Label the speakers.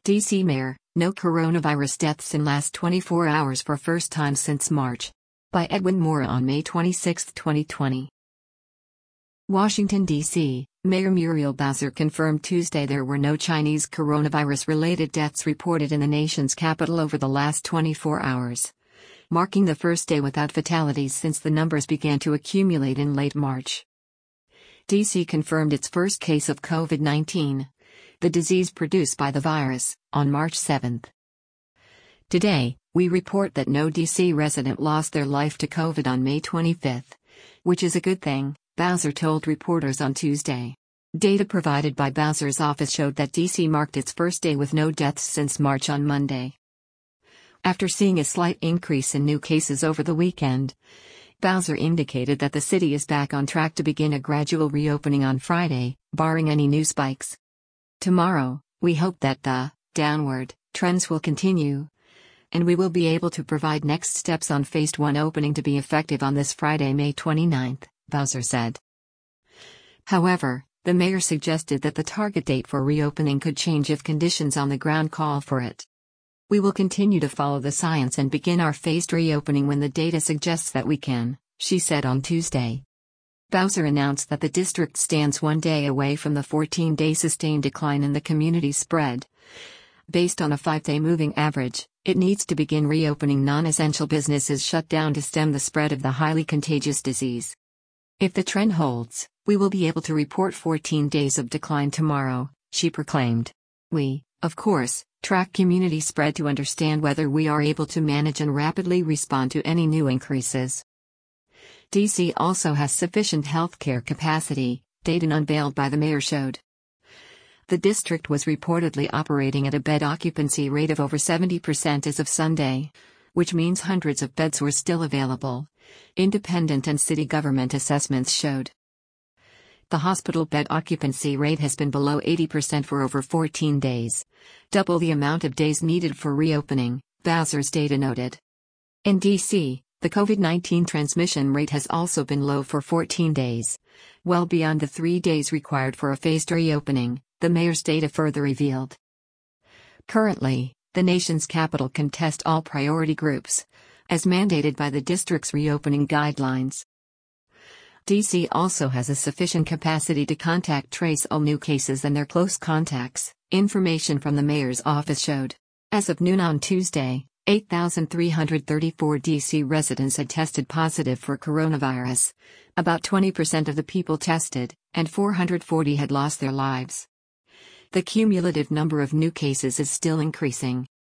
Speaker 1: DC Mayor, no coronavirus deaths in last 24 hours for first time since March. By Edwin Moore on May 26, 2020. Washington, D.C., Mayor Muriel Bowser confirmed Tuesday there were no Chinese coronavirus-related deaths reported in the nation's capital over the last 24 hours, marking the first day without fatalities since the numbers began to accumulate in late March. D.C. confirmed its first case of COVID-19, the disease produced by the virus, on March 7. Today, we report that no D.C. resident lost their life to COVID on May 25, which is a good thing, Bowser told reporters on Tuesday. Data provided by Bowser's office showed that D.C. marked its first day with no deaths since March on Monday. After seeing a slight increase in new cases over the weekend, Bowser indicated that the city is back on track to begin a gradual reopening on Friday, barring any new spikes. Tomorrow, we hope that the downward trends will continue, and we will be able to provide next steps on Phase 1 opening to be effective on this Friday, May 29, Bowser said. However, the mayor suggested that the target date for reopening could change if conditions on the ground call for it. We will continue to follow the science and begin our phased reopening when the data suggests that we can, she said on Tuesday. Bowser announced that the district stands 1 day away from the 14-day sustained decline in the community spread. Based on a 5-day moving average, it needs to begin reopening non-essential businesses shut down to stem the spread of the highly contagious disease. If the trend holds, we will be able to report 14 days of decline tomorrow, she proclaimed. We, of course, track community spread to understand whether we are able to manage and rapidly respond to any new increases. D.C. also has sufficient healthcare capacity, data unveiled by the mayor showed. The district was reportedly operating at a bed occupancy rate of over 70% as of Sunday, which means hundreds of beds were still available, independent and city government assessments showed. The hospital bed occupancy rate has been below 80% for over 14 days, double the amount of days needed for reopening, Bowser's data noted. In D.C., the COVID-19 transmission rate has also been low for 14 days, well beyond the 3 days required for a phased reopening, the mayor's data further revealed. Currently, the nation's capital can test all priority groups, as mandated by the district's reopening guidelines. D.C. also has a sufficient capacity to contact trace all new cases and their close contacts, information from the mayor's office showed. As of noon on Tuesday, 8,334 D.C. residents had tested positive for coronavirus, about 20% of the people tested, and 440 had lost their lives. The cumulative number of new cases is still increasing.